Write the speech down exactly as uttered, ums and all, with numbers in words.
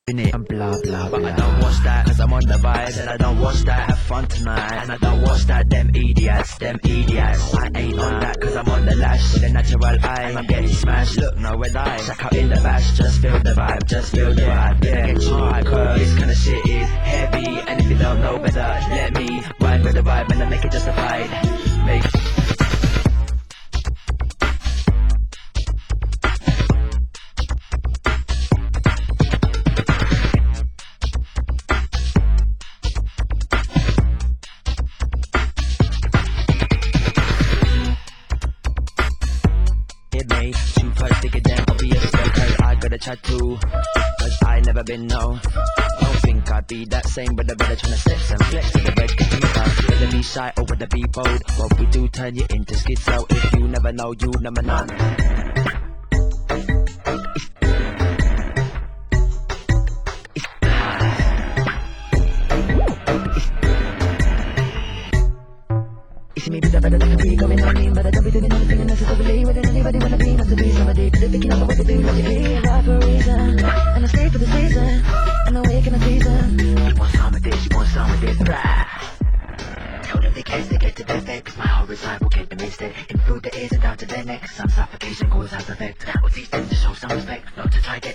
in it and blah blah But blah. I don't watch that cause I'm on the vibe. Said I don't watch that, have fun tonight. And I don't watch that, them idiots, them idiots. I ain't on that cause I'm on the lash with a natural eye. And I'm getting smashed, look no red eye. Check out in the bash, just feel the vibe, just feel the vibe. Yeah, get hard cause this kind of shit is heavy. And if you don't know better, let me ride with the vibe and I make it justified. Make it me, two first bigger than obvious. Cause I got a tattoo, cause I never been known. Don't think I'd be that same, but the better tryna sex and flex to the red getting the bus. Whether be shy or whether be bold, what we do turn you into schizo. If you never know, you never know. You see me be the better that can be going on me, but I don't be doing anything unnecessarily. Wouldn't anybody wanna be, must be somebody. Cause they're picking up what they do, logically. Right for a reason, and I stay for the season, and I wake in the season. You want some of this, you want some of this, blah. Tell them they can't they get to their fate, cause my horizon will get them instead. In food that isn't down to their neck, some suffocation cause has effect. Or teach them to show some respect, not to try get